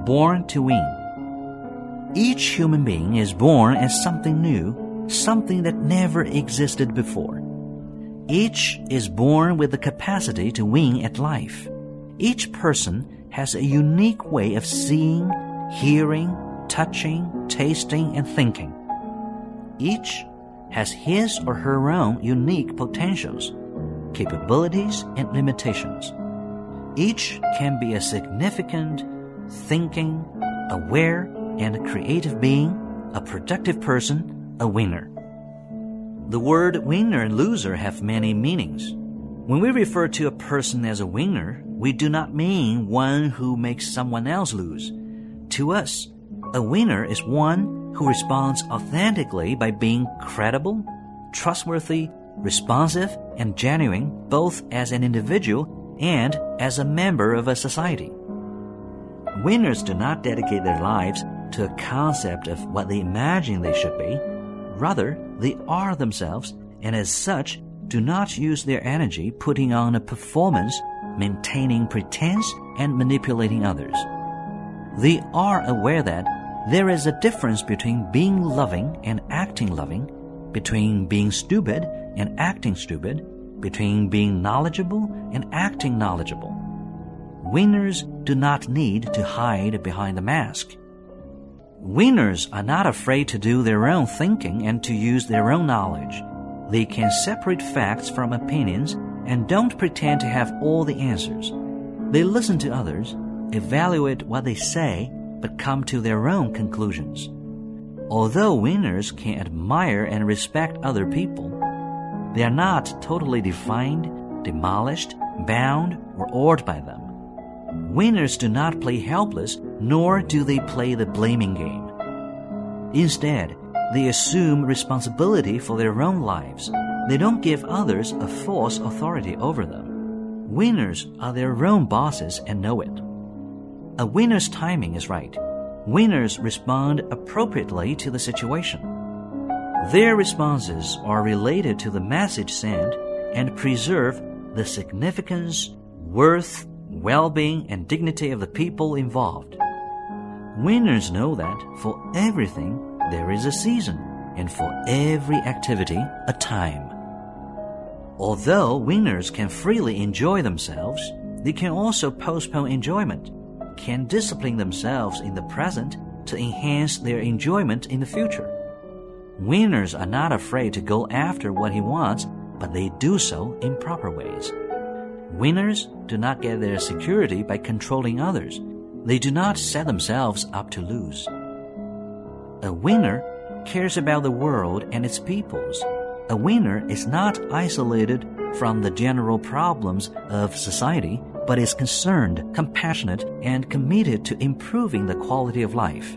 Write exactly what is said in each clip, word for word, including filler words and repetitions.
born to win. Each human being is born as something new, something that never existed before. Each is born with the capacity to win at life. Each person has a unique way of seeing, hearing, touching, tasting, and thinking. Each has his or her own unique potentials, capabilities, and limitations. Each can be a significant, thinking, aware, and creative being, a productive person, a winner. The word winner and loser have many meanings. When we refer to a person as a winner, we do not mean one who makes someone else lose. To us, a winner is one who responds authentically by being credible, trustworthy, responsive, and genuine, both as an individual and as a member of a society. Winners do not dedicate their lives to a concept of what they imagine they should be. Rather, they are themselves, and as such, do not use their energy putting on a performance, maintaining pretense, and manipulating others. They are aware that there is a difference between being loving and acting loving, between being stupid and acting stupid, between being knowledgeable and acting knowledgeable. Winners do not need to hide behind the mask. Winners are not afraid to do their own thinking and to use their own knowledge. They can separate facts from opinions and don't pretend to have all the answers. They listen to others, evaluate what they say, but come to their own conclusions. Although winners can admire and respect other people, they are not totally defined, demolished, bound, or awed by them. Winners do not play helpless, nor do they play the blaming game. Instead, they assume responsibility for their own lives. They don't give others a false authority over them. Winners are their own bosses and know it. A winner's timing is right. Winners respond appropriately to the situation. Their responses are related to the message sent and preserve the significance, worth, well-being, and dignity of the people involved. Winners know that for everything there is a season, and for every activity a time. Although winners can freely enjoy themselves, they can also postpone enjoyment, can discipline themselves in the present to enhance their enjoyment in the future. Winners are not afraid to go after what he wants, but they do so in proper ways. Winners do not get their security by controlling others. They do not set themselves up to lose. A winner cares about the world and its peoples. A winner is not isolated from the general problems of society, but is concerned, compassionate, and committed to improving the quality of life.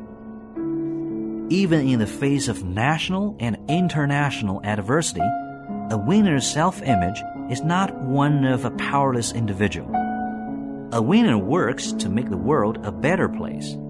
Even in the face of national and international adversity, a winner's self-image is not one of a powerless individual. A winner works to make the world a better place.